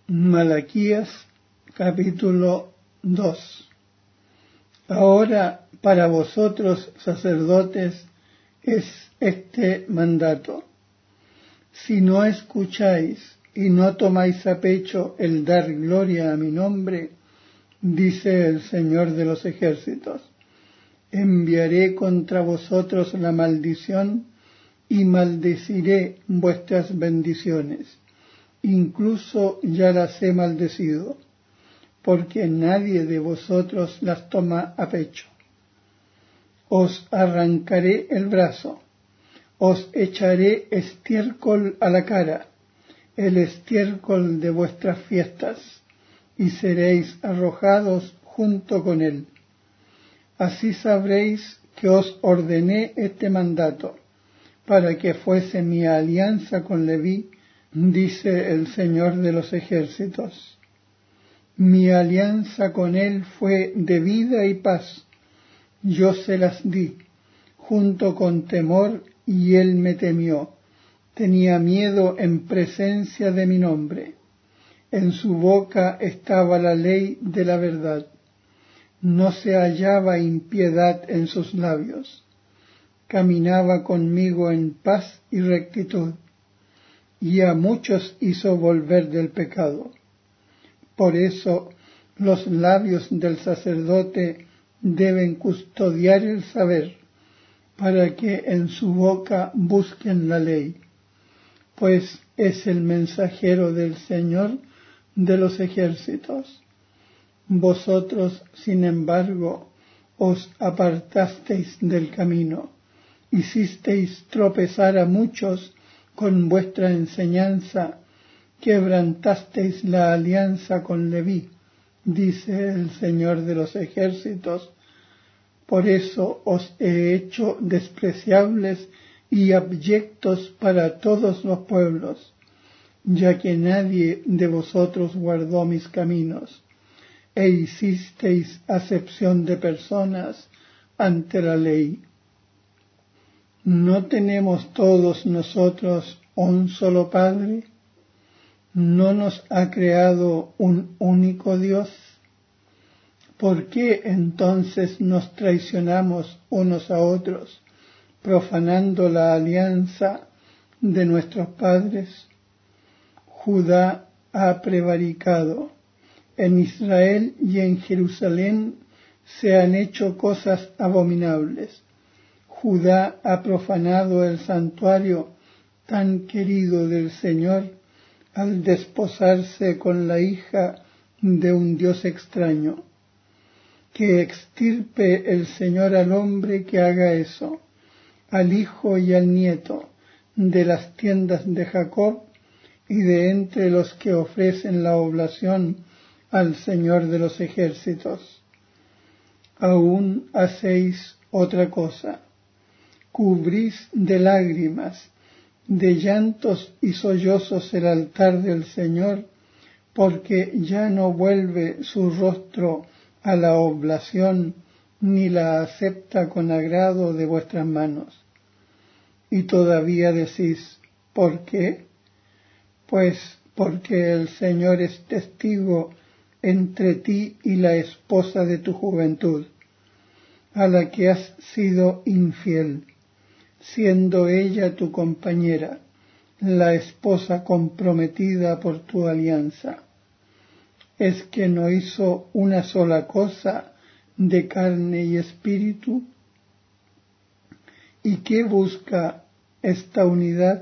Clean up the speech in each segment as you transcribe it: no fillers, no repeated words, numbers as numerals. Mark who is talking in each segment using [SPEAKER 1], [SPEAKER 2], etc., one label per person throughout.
[SPEAKER 1] Malaquías capítulo 2. Ahora para vosotros sacerdotes es este mandato: si no escucháis y no tomáis a pecho el dar gloria a mi nombre, dice el Señor de los ejércitos, enviaré contra vosotros la maldición y maldeciré vuestras bendiciones. Incluso ya las he maldecido, porque nadie de vosotros las toma a pecho. Os arrancaré el brazo, os echaré estiércol a la cara, el estiércol de vuestras fiestas, y seréis arrojados junto con él. Así sabréis que os ordené este mandato, para que fuese mi alianza con Leví, dice el Señor de los ejércitos. Mi alianza con él fue de vida y paz. Yo se las di, junto con temor, y él me temió. Tenía miedo en presencia de mi nombre. En su boca estaba la ley de la verdad. No se hallaba impiedad en sus labios. Caminaba conmigo en paz y rectitud, y a muchos hizo volver del pecado. Por eso los labios del sacerdote deben custodiar el saber, para que en su boca busquen la ley, pues es el mensajero del Señor de los ejércitos. Vosotros, sin embargo, os apartasteis del camino, hicisteis tropezar a muchos con vuestra enseñanza, quebrantasteis la alianza con Leví, dice el Señor de los ejércitos. Por eso os he hecho despreciables y abyectos para todos los pueblos, ya que nadie de vosotros guardó mis caminos, e hicisteis acepción de personas ante la ley. ¿No tenemos todos nosotros un solo Padre? ¿No nos ha creado un único Dios? ¿Por qué entonces nos traicionamos unos a otros, profanando la alianza de nuestros padres? Judá ha prevaricado. En Israel y en Jerusalén se han hecho cosas abominables. Judá ha profanado el santuario tan querido del Señor al desposarse con la hija de un Dios extraño. Que extirpe el Señor al hombre que haga eso, al hijo y al nieto, de las tiendas de Jacob y de entre los que ofrecen la oblación al Señor de los ejércitos. Aún hacéis otra cosa. Cubrís de lágrimas, de llantos y sollozos el altar del Señor, porque ya no vuelve su rostro a la oblación, ni la acepta con agrado de vuestras manos. Y todavía decís, ¿por qué? Pues porque el Señor es testigo entre ti y la esposa de tu juventud, a la que has sido infiel, siendo ella tu compañera, la esposa comprometida por tu alianza. ¿Es que no hizo una sola cosa de carne y espíritu? ¿Y qué busca esta unidad?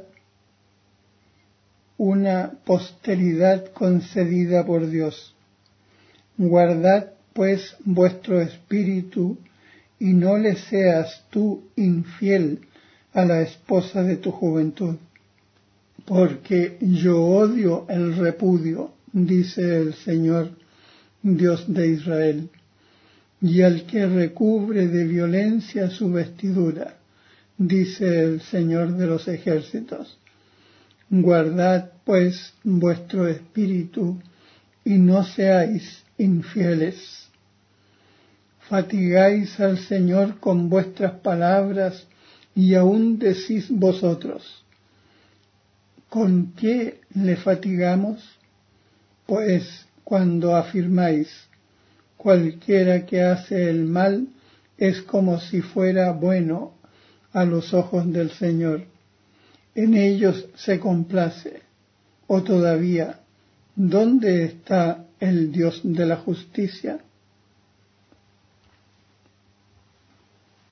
[SPEAKER 1] Una posteridad concedida por Dios. Guardad pues vuestro espíritu, y no le seas tú infiel a la esposa de tu juventud, porque yo odio el repudio, dice el Señor, Dios de Israel, y al que recubre de violencia su vestidura, dice el Señor de los ejércitos. Guardad pues vuestro espíritu, y no seáis infieles. Fatigáis al Señor con vuestras palabras, y aún decís vosotros, ¿con qué le fatigamos? Pues cuando afirmáis, cualquiera que hace el mal es como si fuera bueno a los ojos del Señor, en ellos se complace, o todavía, ¿dónde está el Dios de la justicia?